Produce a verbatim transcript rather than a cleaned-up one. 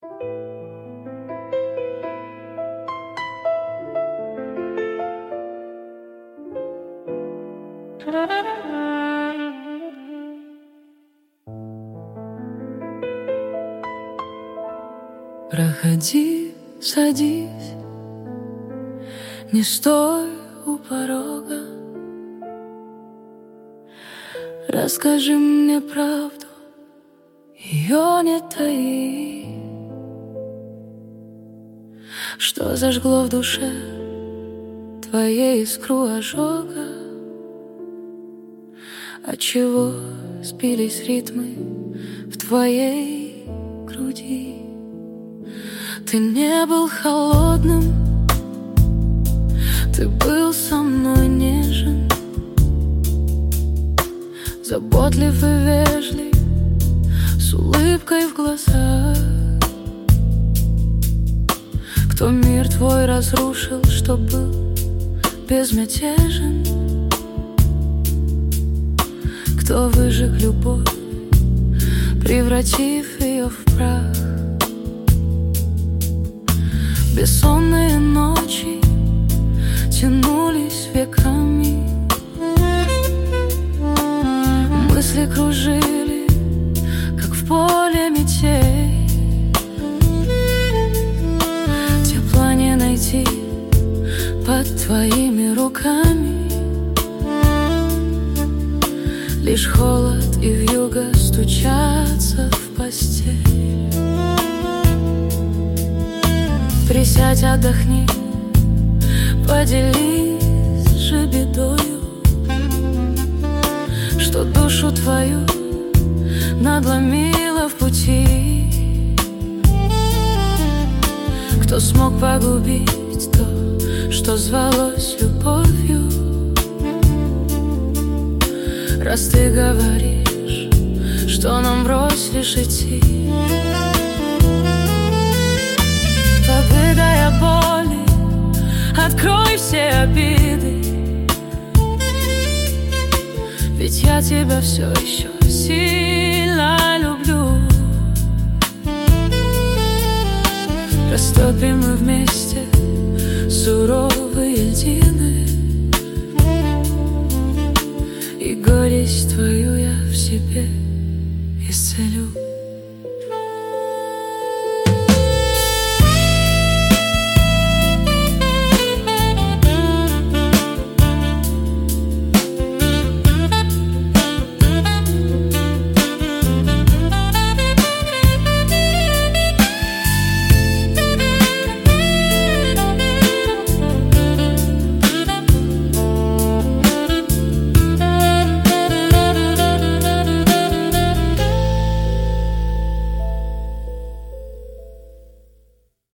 Проходи, садись, не стой у порога. Расскажи мне правду, ее не таи. Что зажгло в душе твоей искру ожога? Отчего сбились ритмы в твоей груди? Ты не был холодным, ты был со мной нежен, заботлив и вежлив, с улыбкой в глазах. Кто мир твой разрушил, что был безмятежен? Кто выжег любовь, превратив ее в прах? Бессонные ночи тянулись веками, мысли кружили, как в поле метель. Тепла не найти под твоими руками, лишь холод и вьюга стучатся в постель. Присядь, отдохни, поделись же бедою, что душу твою надломило в пути. Кто смог погубить то, что звалось любовью? Раз ты говоришь, что нам брось лишь идти, побегая боли, открой все обиды, ведь я тебя все еще сильно люблю. Растопим мы вместе суровые льдины, и горесть твою я в себе исцелю.